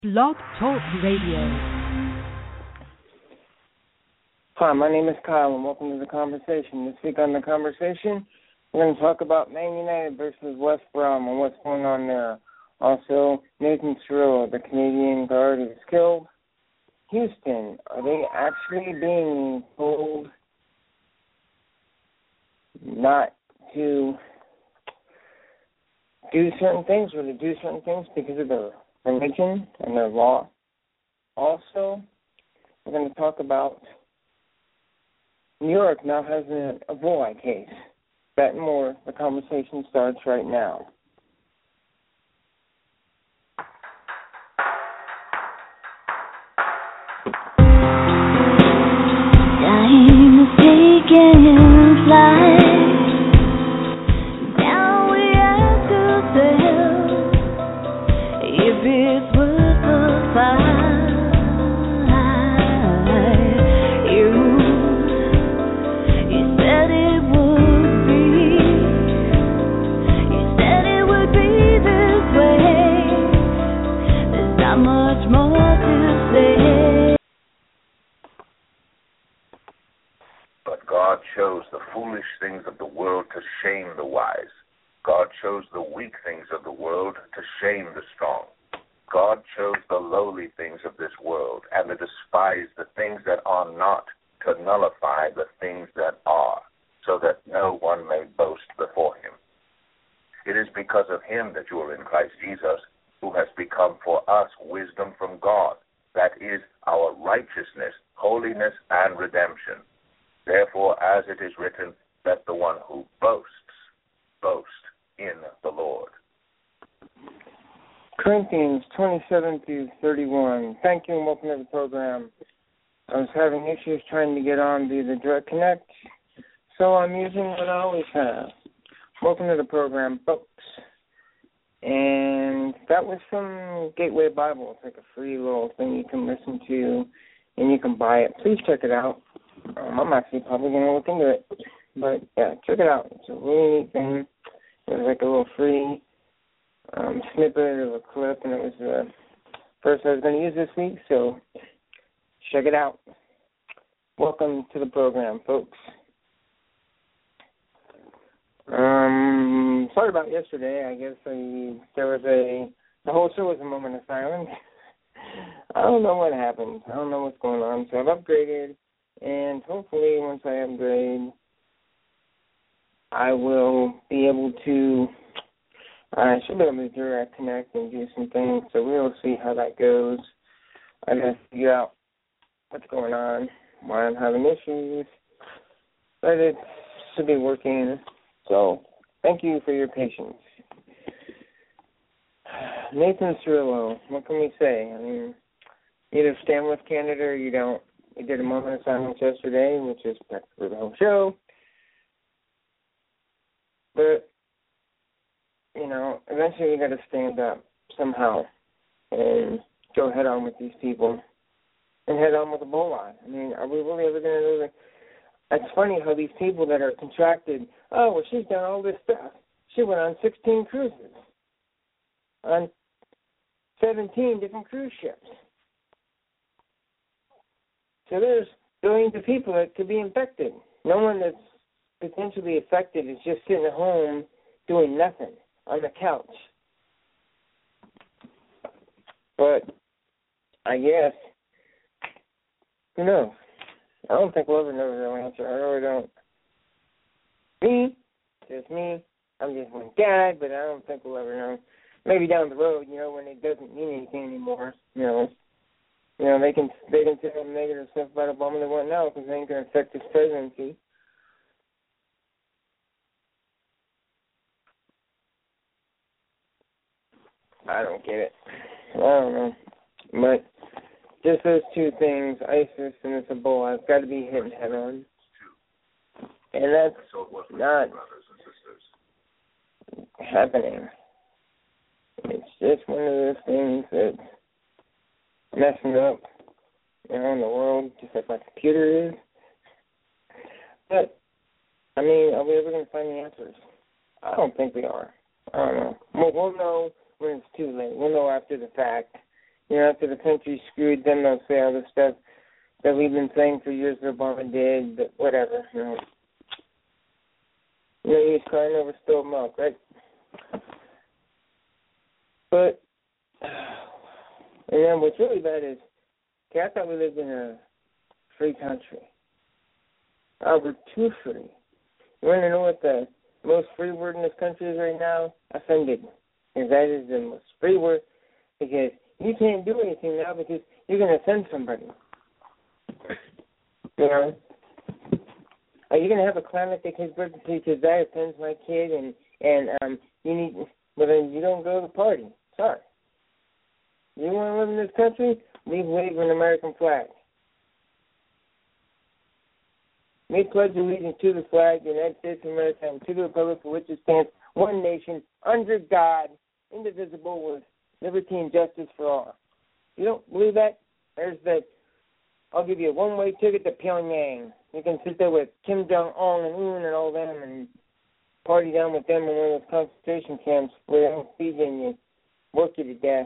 Blog Talk Radio. Hi, my name is Kyle, and welcome to The Conversation. This week on The Conversation, we're going to talk about Man United versus West Brom and what's going on there. Also, Nathan Cirillo, the Canadian guard who was killed. Houston, are they actually being told not to do certain things or to do certain things because of their religion and their law? Also, we're going to talk about New York now has an Ebola case. That and more. The conversation starts right now. Time is taking flight. Now we have to tell if it's worth the fight. You said it would be. You said it would be this way. There's not much more to say. But God chose the foolish things of the world to shame the wise. God chose the weak things of the world to shame the strong. God chose the lowly things of this world and to despise the things that are not, to nullify the things that are, so that no one may boast before him. It is because of him that you are in Christ Jesus, who has become for us wisdom from God, that is our righteousness, holiness, and redemption. Therefore, as it is written, let the one who boasts, boast in the Lord. Corinthians 27 through 31. Thank you and welcome to the program. I was having issues trying to get on via the Direct Connect, so I'm using what I always have. Welcome to the program, folks. And that was from Gateway Bible. It's like a free little thing you can listen to, and you can buy it. Please check it out. I'm actually probably going to look into it. But, yeah, check it out. It's a really neat thing. It was like a little free snippet of a clip, and it was the first I was going to use this week, so check it out. Welcome to the program, folks. Sorry about yesterday. I guess the whole show was a moment of silence. I don't know what happened. I don't know what's going on. So I've upgraded, and hopefully once I upgrade, I will be able to, I should be able to direct connect and do some things. So we'll see how that goes. I got to figure out what's going on, why I'm having issues, but it should be working. So thank you for your patience. Nathan Cirillo, what can we say? I mean, you either stand with Canada or you don't. We did a moment of silence yesterday, which is practically the whole show. But, you know, eventually we got to stand up somehow and go head on with these people and head on with Ebola. I mean, are we really ever going to do that? It's funny how these people that are contracted, oh, well, she's done all this stuff. She went on 16 cruises on 17 different cruise ships. So there's billions of people that could be infected. No one that's potentially affected is just sitting at home doing nothing on the couch. But I guess, who knows? I don't think we'll ever know the real answer. I really don't. Me, just me, I'm just one guy, but I don't think we'll ever know. Maybe down the road, you know, when it doesn't mean anything anymore, you know, they can say some negative stuff about Obama they want now because they ain't going to affect his presidency. I don't get it. I don't know. But just those two things, ISIS and this Ebola, it's got to be hit head on. And that's not happening. It's just one of those things that's messing up, you know, in the world, just like my computer is. But, I mean, are we ever going to find the answers? I don't think we are. I don't know. We'll know when it's too late. We'll know after the fact, after the country screwed them, they'll say all the stuff that we've been saying for years that Obama did, but whatever, he's crying over spilled milk, right? But, and then what's really bad is, I thought we lived in a free country. We're too free. You want to know what the most free word in this country is right now? Offended. And that is the most free word, because you can't do anything now because you're going to offend somebody. Are you going to have a clown that takes his birthday because that offends my kid and then you don't go to the party? Sorry. You want to live in this country? Leave wave an American flag. We pledge allegiance to the flag, the United States of America, and to the republic for which it stands, one nation, under God, indivisible, with liberty and justice for all. You don't believe that? There's that. I'll give you a one-way ticket to Pyongyang. You can sit there with Kim Jong-un and Un and all them and party down with them in one of those concentration camps where they don't feed you and you work you to death.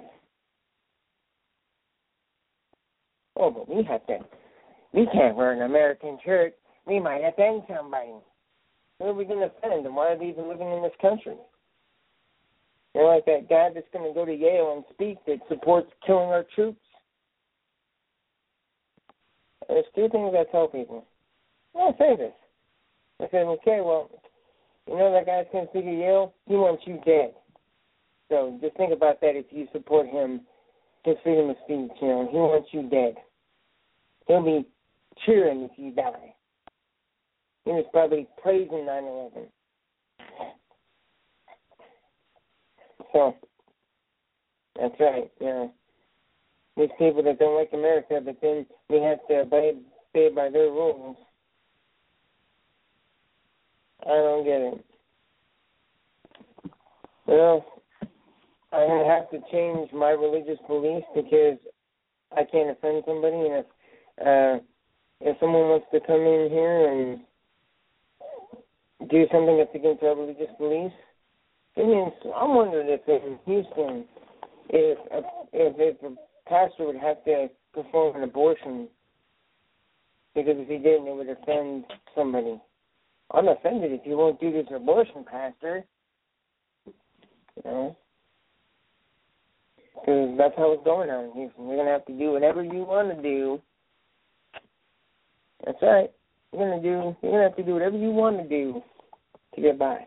Oh, but we can't wear an American shirt. We might offend somebody. Who are we going to offend, and why are they even living in this country? They're like that guy that's going to go to Yale and speak that supports killing our troops. There's two things I tell people. I say this. I say, okay, well, that guy's going to speak at Yale? He wants you dead. So just think about that if you support him, his freedom of speech. He wants you dead. He'll be cheering if you die. He was probably praising 9/11. So, that's right, These people that don't like America, but then we have to stay by their rules. I don't get it. Well, I'm going to have to change my religious beliefs because I can't offend somebody, and if someone wants to come in here and do something that's against our religious beliefs, I'm wondering if in Houston, if a pastor would have to perform an abortion, because if he didn't, it would offend somebody. I'm offended if you won't do this abortion, pastor. Because that's how it's going on in Houston. You're going to have to do whatever you want to do. That's right. You're going to have to do whatever you want to do to get by.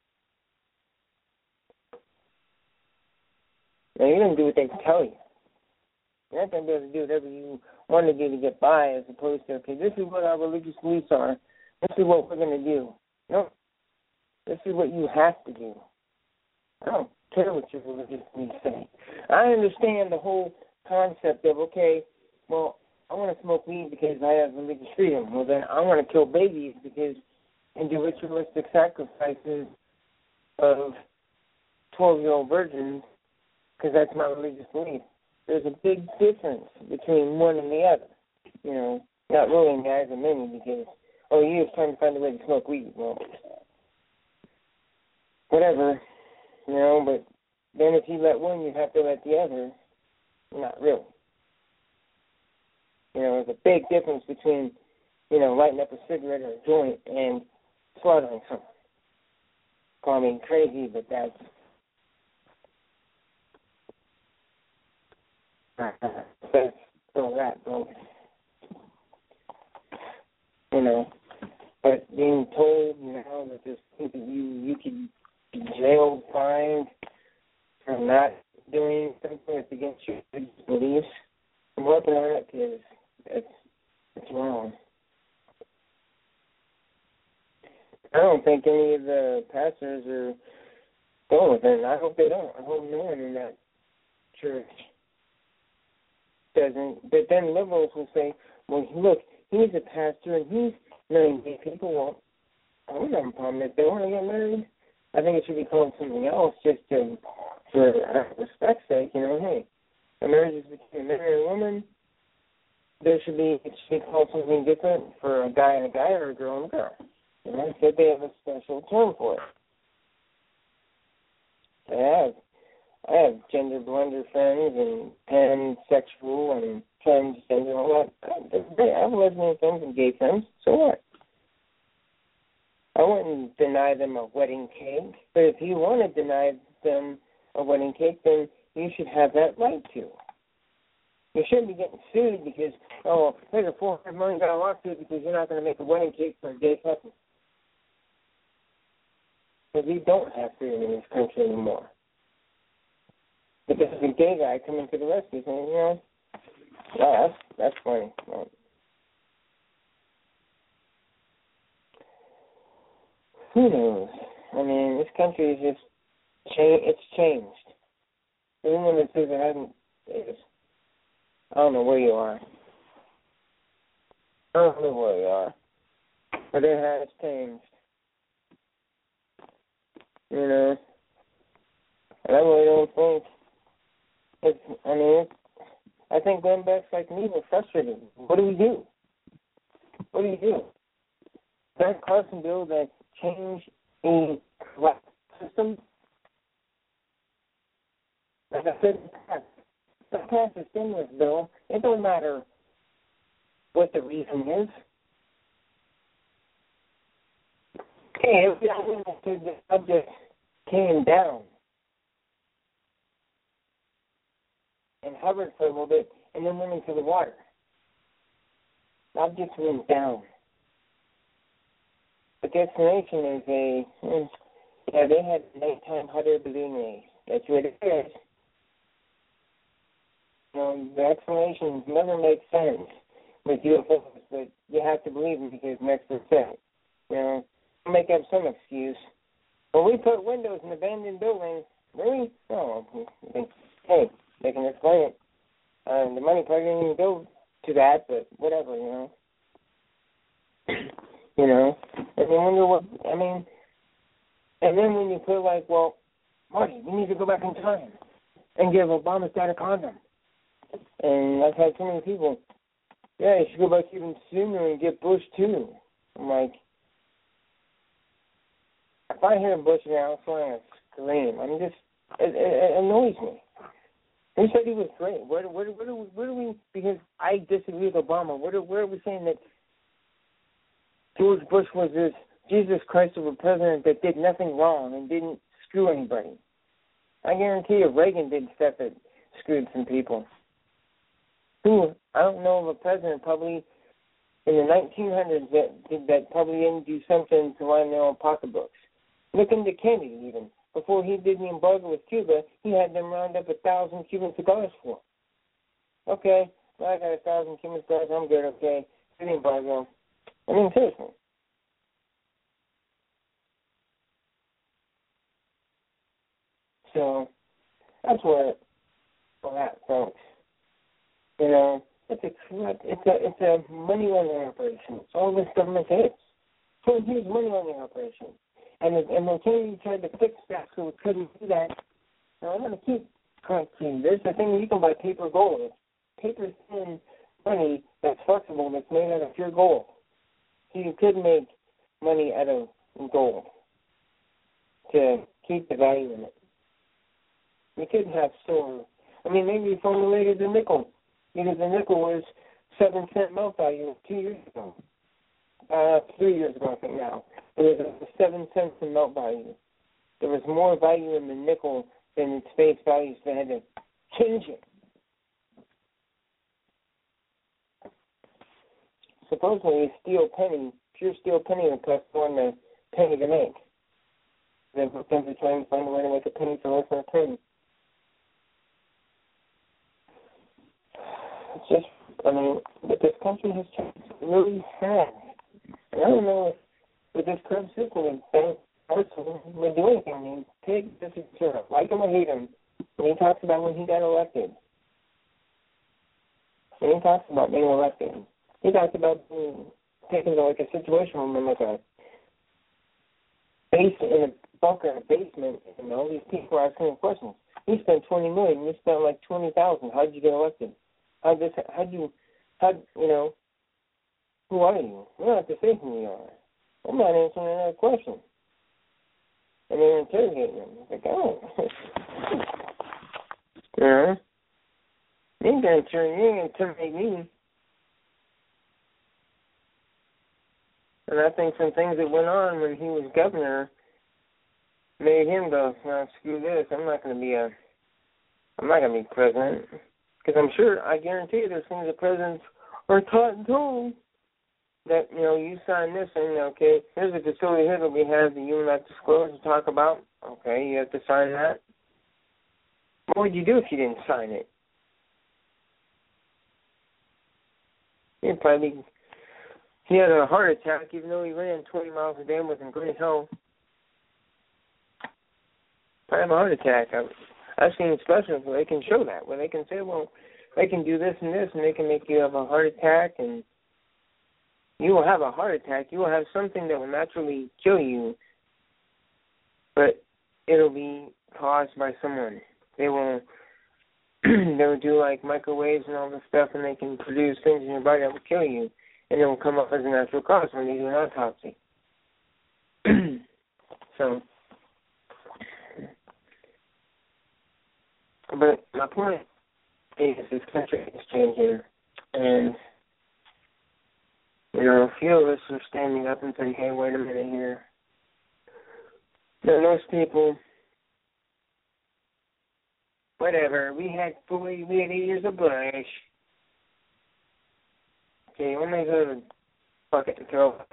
Now, you're going to do what they tell you. You're not going to be able to do whatever you want to do to get by, as opposed to, okay, this is what our religious beliefs are. This is what we're going to do. No, this is what you have to do. I don't care what your religious beliefs say. I understand the whole concept of, okay, well, I want to smoke weed because I have religious freedom. Well, then I want to kill babies and do ritualistic sacrifices of 12-year-old virgins because that's my religious belief. There's a big difference between one and the other. Not ruling guys and many because, you're just trying to find a way to smoke weed. Well, whatever, but then if you let one, you have to let the other. Not really. There's a big difference between, lighting up a cigarette or a joint and slaughtering someone. Call me crazy, but that's all that, bro. But being told, that there's things that you could be jailed, fined for not doing something that's against your beliefs, I'm working on it because it's wrong. I don't think any of the pastors are going with it. I hope they don't. I hope no one in that church doesn't. But then liberals will say, well, look, he's a pastor and he's marrying gay people. Well, I don't have a problem if they want to get married. I think it should be called something else just for respect's sake. Hey, a marriage is between a man and a woman. It should be called something different for a guy and a guy or a girl and a girl. That they have a special term for it. They have. I have gender blender friends and pansexual and transgender and all that. I have lesbian friends and gay friends. So what? I wouldn't deny them a wedding cake. But if you want to deny them a wedding cake, then you should have that right to. You shouldn't be getting sued because, there's a $400 million lawsuit because you're not going to make a wedding cake for a gay couple. Because we don't have freedom in this country anymore. Because the gay guy coming to the rescue saying, that's funny. Well, who knows? I mean, this country is just it's changed. Anyone that says it hasn't, I don't know where you are. I don't know where you are. But it has changed. You know? And I really don't think I think going back like me, we're frustrated. What do we do? What do you do? Ben Carson bill that changed the class system? Like I said, the class the stimulus bill, it don't matter what the reason is. Hey, the subject came down and hovered for a little bit and then went into the water. The object went down. The destination is they had nighttime hot air balloon. That's what it is. The explanations never make sense with UFOs, but you have to believe them because next to say. Make up some excuse. Well, we put windows in abandoned buildings. Really? Oh, hey, they can explain it. The money probably didn't even go to that, but whatever, And you wonder what, and then when you put Marty, we need to go back in time and give Obama's dad a condom. And I've had so many people, you should go back even sooner and get Bush too. I'm like, if I hear Bush now, I'm going to scream. It annoys me. He said he was great. Where do we, because I disagree with Obama, where are we saying that George Bush was this Jesus Christ of a president that did nothing wrong and didn't screw anybody? I guarantee you Reagan did stuff that screwed some people. I don't know of a president probably in the 1900s that probably didn't do something to line their own pocketbooks. Look into Kennedy even. Before he did the embargo with Cuba, he had them round up 1,000 Cuban cigars for. Okay, well, I got 1,000 Cuban cigars, I'm good, okay. Do the embargo. Seriously. So, that's where we're at, folks. It's a money laundering operation. It's all this government is. So here's money laundering operation. And when Kennedy tried to fix that so it couldn't do that, I'm going to keep correcting. There's the thing you can buy paper gold. It's paper thin money that's flexible that's made out of pure gold. So you could make money out of gold to keep the value in it. You could have silver. Maybe you formulated the nickel. Because the nickel was 7-cent melt value 2 years ago. 3 years ago, I think now. It was 7 cents in melt value. There was more value in the nickel than its face value, so they had to change it. Supposedly, a steel penny, pure steel penny, would cost more than a penny to make. Then we're trying to find a way to make a penny for less than a penny. It's just, but this country has changed. It really has. And I don't know if with this current system, that person would do anything. I mean, Pig, this is sort of like him or hate him. And he talks about when he got elected. And he talks about being elected. He talks about taking like a situation room like a base in a bunker in a basement, and all these people are asking him questions. He spent $20 million. You spent like $20,000. How'd you get elected? Who are you? We don't have to say who we are. I'm not answering another question. And they're interrogating him. Like, You know? You ain't gonna terminate me. And I think some things that went on when he was governor made him go, no, screw this, I'm not gonna be president. Because I guarantee you there's things that presidents are taught and told that, you sign this and, okay, here's a facility here that we have that you will not disclose and talk about. Okay, you have to sign that. What would you do if you didn't sign it? He had a heart attack even though he ran 20 miles a day and was in great health. Probably have a heart attack. I've seen specials where they can show that, where they can say, well, they can do this, and they can make you have a heart attack, and you will have a heart attack. You will have something that will naturally kill you, but it'll be caused by someone. They will do like microwaves and all this stuff, and they can produce things in your body that will kill you, and it will come up as a natural cause when they do an autopsy. So, but my point is this country is changing, and a few of us are standing up and saying, hey, wait a minute here. Most people, whatever, we had 8 years of Bush. Okay, when they go to fuck it and throw up.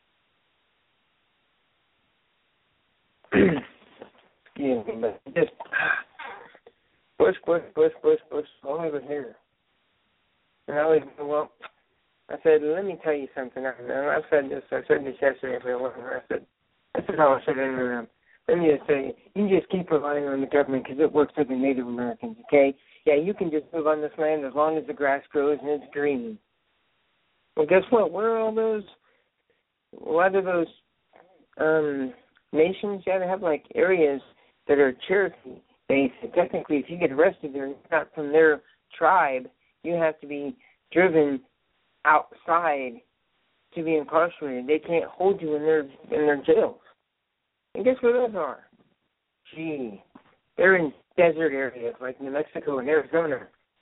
Excuse me, but just Bush, all over here. And I always go, well, I said, let me tell you something. And I said this yesterday for a while. I said, how I said it. Let me just say, you just keep relying on the government because it works for the Native Americans, okay? Yeah, you can just live on this land as long as the grass grows and it's green. Well, guess what? Where are all those, a lot of those nations, you got to have, like, areas that are Cherokee-based. Technically, if you get arrested there, it's not from their tribe. You have to be driven outside to be incarcerated. They can't hold you in their jails. And guess where those are? Gee, they're in desert areas like New Mexico and Arizona.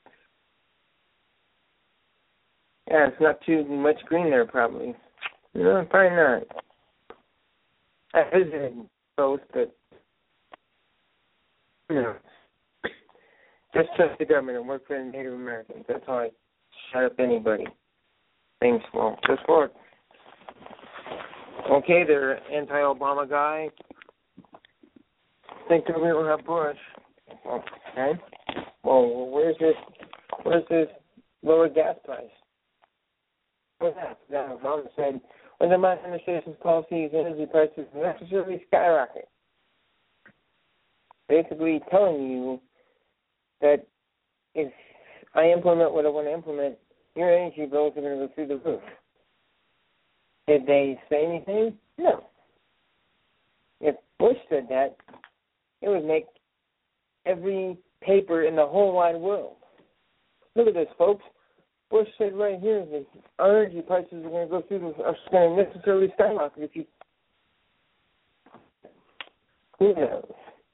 Yeah, it's not too much green there probably. No, probably not. I visited both, but just trust the government and work for the Native Americans. That's how I shut up anybody. Things won't just work. Okay, they're anti-Obama guy. Think they're going to have Bush. Okay. Well, where's this lower gas price? What's that? Obama said, under my administration's policies, energy prices necessarily skyrocket. Basically telling you that if I implement what I want to implement, your energy bills are going to go through the roof. Did they say anything? No. If Bush said that, it would make every paper in the whole wide world. Look at this, folks. Bush said right here that our energy prices are going to go through the, are going to necessarily skyrocket if you. Who knows?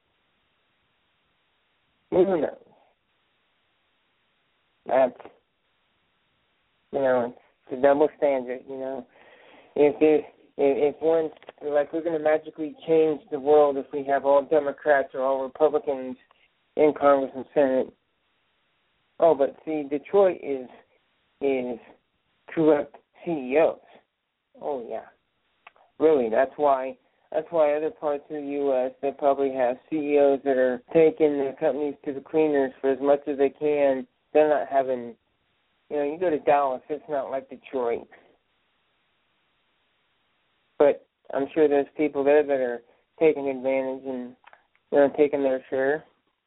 Who knows? That's, it's a double standard, If one, like, we're going to magically change the world if we have all Democrats or all Republicans in Congress and Senate. Oh, but see, Detroit is corrupt CEOs. Oh, yeah. Really, that's why other parts of the U.S., they probably have CEOs that are taking their companies to the cleaners for as much as they can. They're not having, you go to Dallas, it's not like Detroit. But I'm sure there's people there that are taking advantage and, taking their share.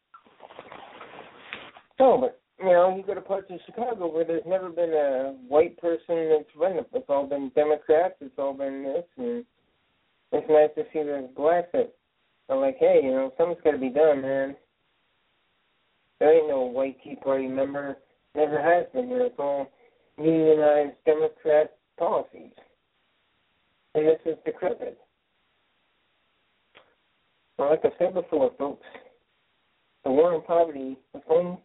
Oh, but, you go to parts of Chicago where there's never been a white person that's run it. It's all been Democrats. It's all been this. And it's nice to see there's blacks that are like, hey, something's got to be done, man. There ain't no white Tea Party member. Never has been here. It's all unionized Democrat policies. And this is decrepit. Well, like I said before, folks, the war on poverty was going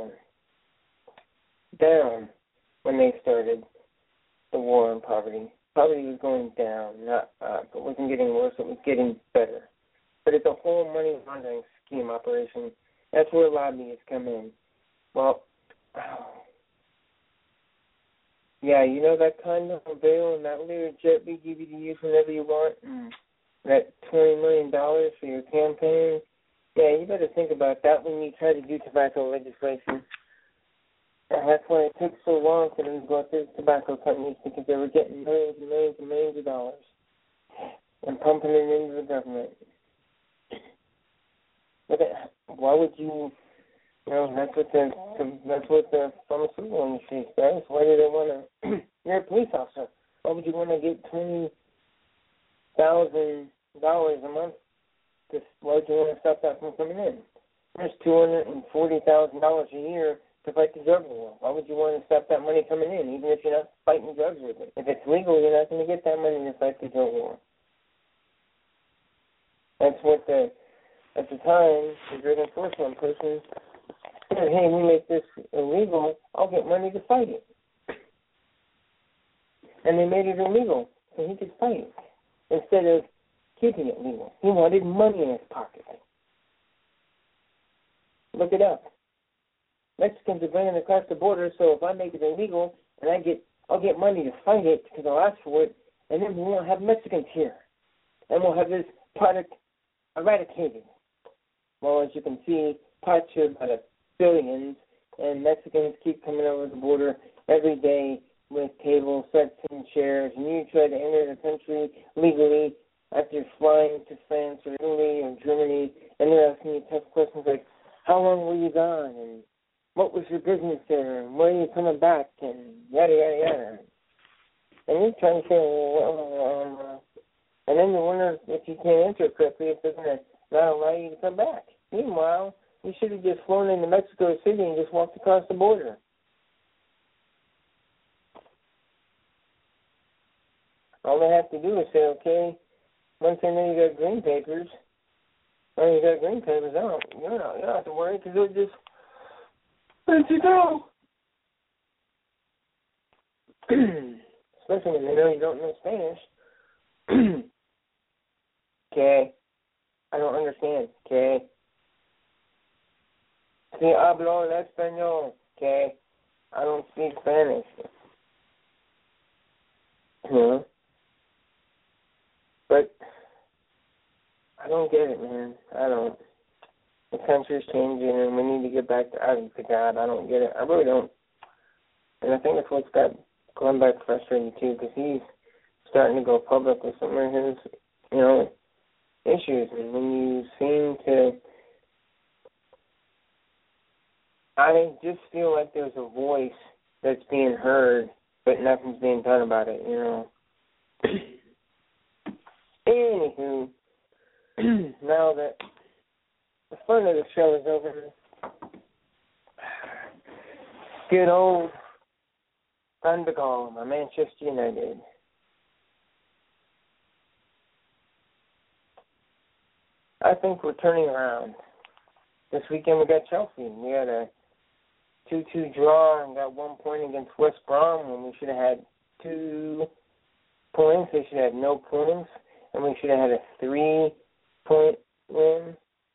down when they started the war on poverty. Poverty was going down, not up. It wasn't getting worse, it was getting better. But it's a whole money laundering scheme operation. That's where lobbyists come in. Well, yeah, you know that Continental veil and that Learjet we give you to use whenever you want? That $20 million for your campaign? Yeah, you better think about that when you try to do tobacco legislation. And that's why it took so long for them to go after the tobacco companies, because they were getting millions and millions and millions of dollars and pumping it into the government. But why would you? You know, that's what the pharmaceutical industry does. Why do they want to? You're a police officer. Why would you want to get $20,000 a month? Why would you want to stop that from coming in? There's $240,000 a year to fight the drug war. Why would you want to stop that money coming in, even if you're not fighting drugs with it? If it's legal, you're not going to get that money to fight the drug war. That's what at the time, the drug enforcement person said, hey, we make this illegal, I'll get money to fight it. And they made it illegal so he could fight it instead of keeping it legal. He wanted money in his pocket. Look it up. Mexicans are bringing it across the border, so if I make it illegal and I'll get money to fight it because I'll ask for it, and then we won't have Mexicans here. And we'll have this product eradicated. Well, as you can see, pots are by the billions, and Mexicans keep coming over the border every day with table sets and chairs, and you try to enter the country legally after flying to France or Italy or Germany, and they're asking you tough questions like, how long were you gone, and what was your business there, and when are you coming back, and yada, yada, yada. And you're trying to say, well, and then you wonder if you can't answer it correctly, if they're going to not allow you to come back. Meanwhile, you should have just flown into Mexico City and just walked across the border. All they have to do is say, okay, once they know you got green papers, I don't, you don't have to worry because they'll just let you go. Especially when they know you don't know Spanish. Okay. I don't understand. Okay. Si hablo el español. Okay. I don't speak Spanish. But I don't get it, man. I don't. The country's changing, and we need to get back to God. I don't get it. I really don't. And I think that's what's got Glenn frustrated, too, because he's starting to go public with some of his, issues. And when you seem to... I just feel like there's a voice that's being heard, but nothing's being done about it, Anywho, now that the fun of the show is over, good old Thunderball, my Manchester United. I think we're turning around. This weekend we got Chelsea. We had a 2-2 draw and got 1 point against West Brom when we should have had 2 points. They should have had no points. And we should have had a 3-point win.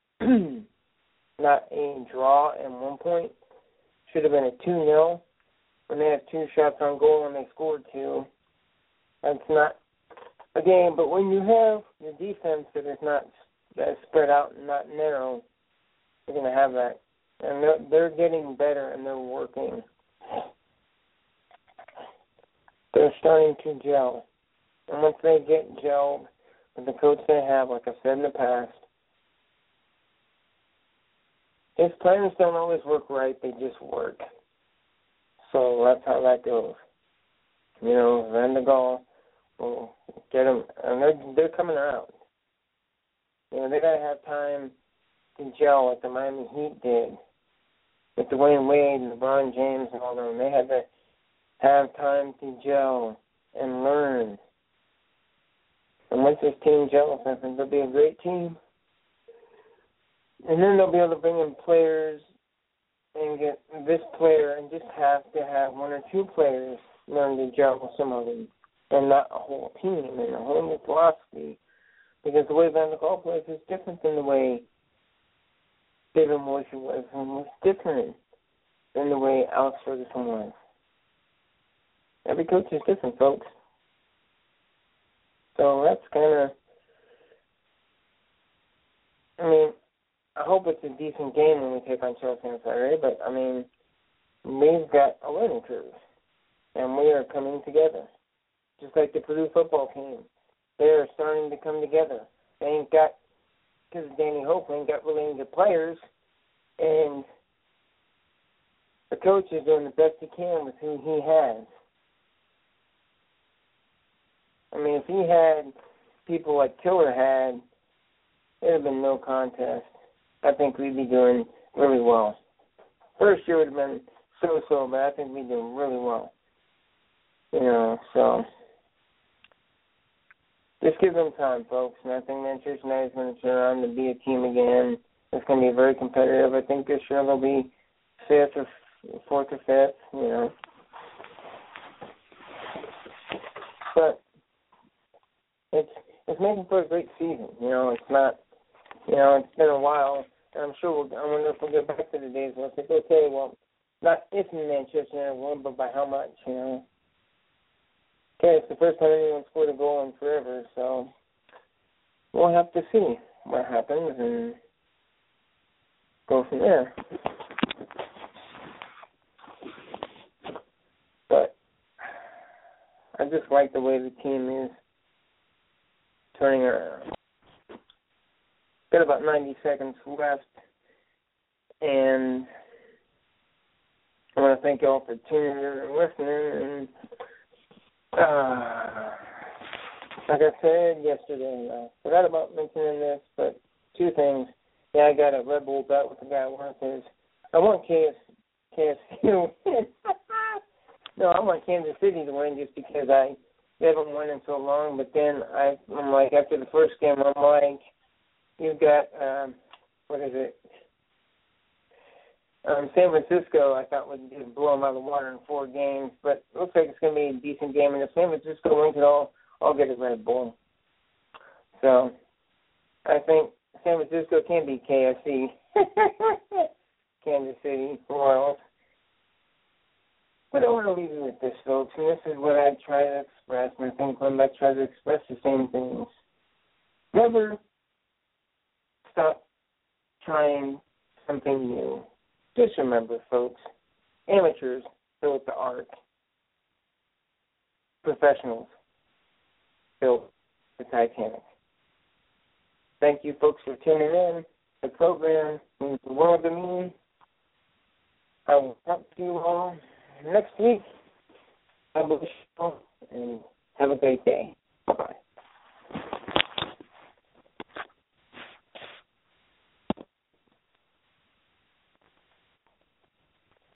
Not a draw and 1 point. Should have been a 2-0. When they have 2 shots on goal and they scored 2. That's not a game. But when you have your defense that is not that's spread out and not narrow, you're going to have that. And they're getting better and they're working. They're starting to gel. And once they get gelled with the coach they have, like I've said in the past, his plans don't always work right, they just work. So that's how that goes. Van de Gaal will get them, and they're coming out. They got to have time to gel like the Miami Heat did with Dwayne Wade and LeBron James and all them. They had to have time to gel and learn. And once this team gels, I think they'll be a great team. And then they'll be able to bring in players and get this player and just have to have one or two players learn to gel with some of them and not a whole team and a whole new philosophy. Because the way Van der Gaal plays is different than the way David Moyes was, and was different than the way Alex Ferguson was. Every coach is different, folks. So that's kind of, I mean, I hope it's a decent game when we take on Chelsea on Saturday, but, I mean, we've got a learning curve, and we are coming together. Just like the Purdue football team. They're starting to come together. They ain't got, because Danny Hope ain't got really any good players, and the coach is doing the best he can with who he has. I mean, if he had people like Tiller had, it would have been no contest. I think we'd be doing really well. First year would have been so-so, but I think we'd be doing really well. You know, so just give them time, folks. And I think Manchester United is going to turn around to be a team again. It's going to be very competitive. I think this year they'll be fourth or fifth, you know. But it's making for a great season. You know, it's not, you know, it's been a while. And I'm sure I wonder if we'll get back to the days where it's like, okay, well, not if Manchester United won, but by how much, you know. Okay, it's the first time anyone scored a goal in forever, so we'll have to see what happens and go from there. But I just like the way the team is turning around. Got about 90 seconds left, and I want to thank you all for tuning in and listening. And like I said yesterday, I forgot about mentioning this, but two things. Yeah, I got a Red Bull bet with the guy at work. I want KFC to win. No, I want Kansas City to win just because they haven't won in so long. But then I'm like, after the first game, I'm like, you've got, what is it? San Francisco, I thought would just blow them out of the water in 4 games, but it looks like it's going to be a decent game. And if San Francisco wins it all, I'll get a Red Bull. So I think San Francisco can beat KFC, Kansas City Royals. But I want to leave you with this, folks, and this is what I try to express, and I think Glenn Beck tries to express the same things. Never stop trying something new. Just remember, folks, amateurs built the ark. Professionals built the Titanic. Thank you, folks, for tuning in. The program means the world to me. I will talk to you all next week. God bless you all, and have a great day. Bye-bye.